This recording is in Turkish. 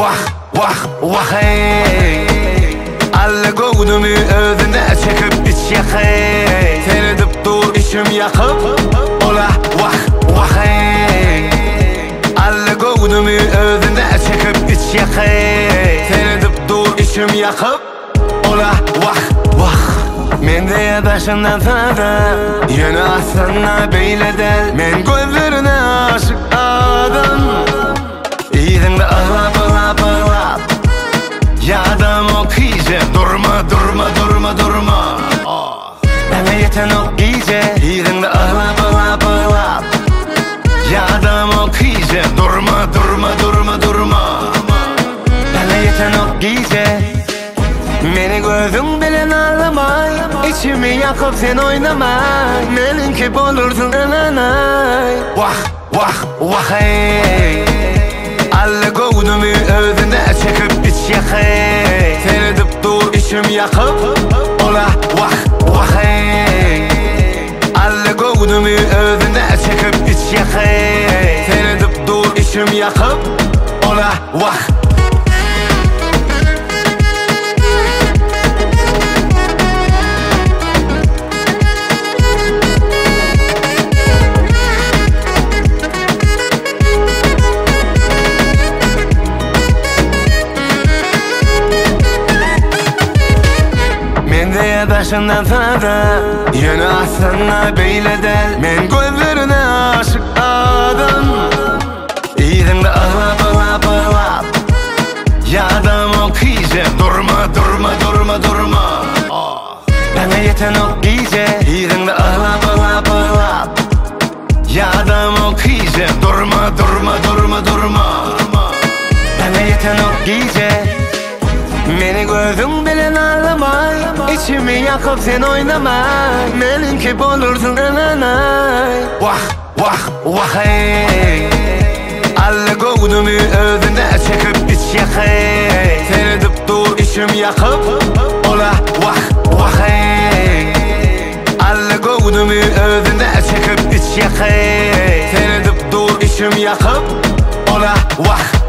vah vah vah hey. Alla gövdümü özüne çekip iç yakay. Seni dip dur işim yakıp ola vah vah hey. Alla gövdümü özüne çekip iç yakay. Seni dip dur işim yakıp ola vah vah. Mende yadaşından sana yine aslında beyle del. Men gözlerine aşık adam. İyiden ağlap ağlap ağlap yadım okuyacağım. Durma durma durma durma bana yeten o iyice. İyiden ağlap ağlap ağlap yadım okuyacağım. Durma durma durma durma bana yeten o iyice. Beni gözün bilen ağlamay, İçimi yakıp sen oynamay. Meninki bulursun ananay. Vah vah vah hey. Alla gövdümü özüne çekip iç yakay. Seni dip dur işim yakıp ola vah vah hey. Alla gövdümü özüne çekip iç yakay. Seni dip dur işim yakıp ola vah. Yadaşından sana yine aslında beyle del. Men gözlerine aşık adam. İyiden ağlap ağlap ağlap yadım okuyacağım. Durma durma durma durma bana yeten o iyice. İyiden ağlap ağlap ağlap yadım okuyacağım. Durma durma durma durma bana yeten o iyice. Beni gözün bilen ağlamay, İçimi yakıp sen oynamay. Meninki bulursun ananay. Vah vah vah hey. Alla gövdümü özüne çekip iç yakay. Seni dip dur işim yakıp ola vah vah hey. Alla gövdümü özüne çekip iç yakay. Seni dip dur işim yakıp ola vah.